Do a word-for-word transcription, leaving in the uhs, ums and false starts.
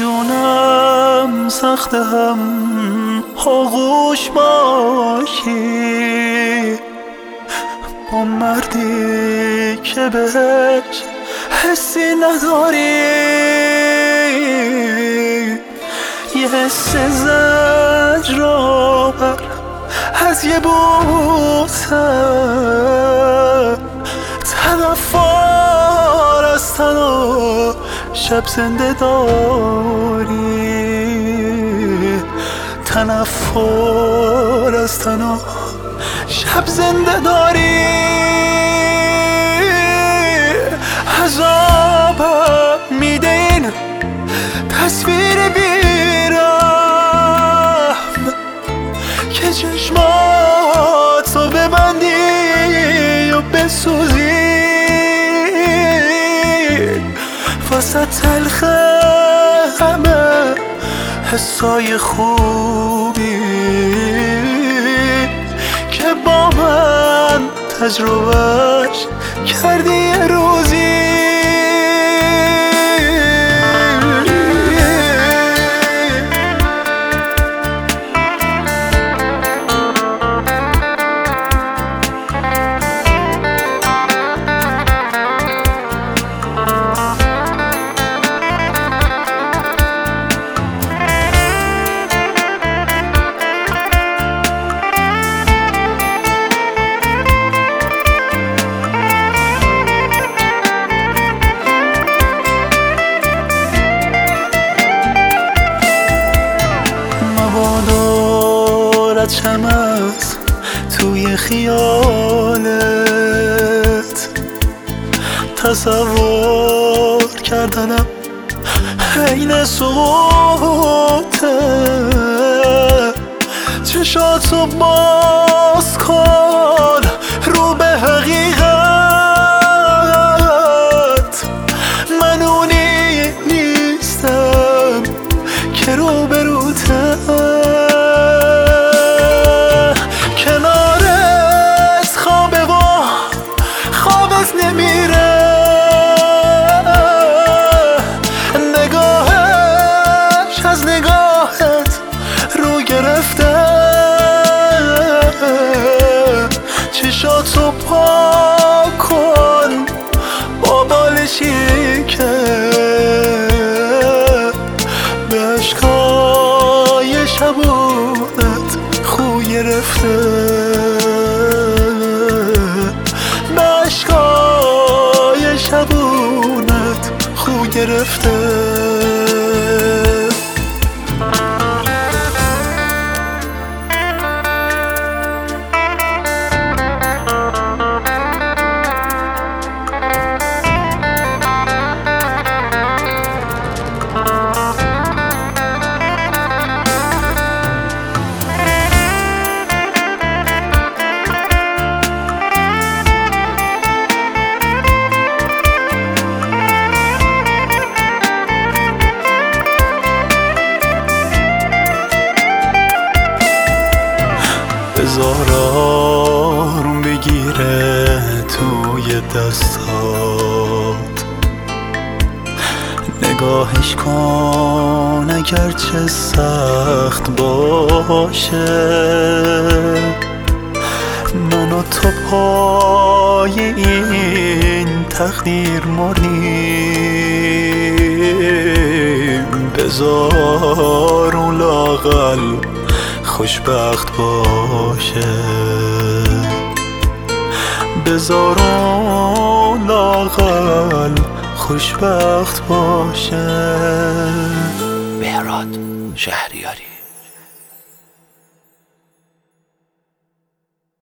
میدونم سخته هم آغوش باشی با مردی که بهش حسی نداری، یه حس زجرآور از یه بوسه، تنفر از تن و شب زنده داری، تنفر از تن و شب زنده داری. عذابم میده این تصویر بیرم که چشماتو ببندی و بسوزی، واسه تلخ همه حسای خوبی که با من تجربهش کردی یه روزی. چم از توی خیالت تصور کردنم عین سقوطه، چشاتو باز کن رو به حقیقت، من اونی نیستم که رو به روته، نمیره نگاهش از نگاهت رو گرفته، چشاتو پاک کن با بالشی که به عشقای شبونت خو گرفته، شبونت خو گرفته. بذار آروم بگیره توی دستات، نگاهش کن اگرچه سخت باشه، من و تو پای این تقدیر مریم، بذار اون لااقل خوشبخت باشه، بذار اون لااقل خوشبخت باشه. مهراد شهریاری.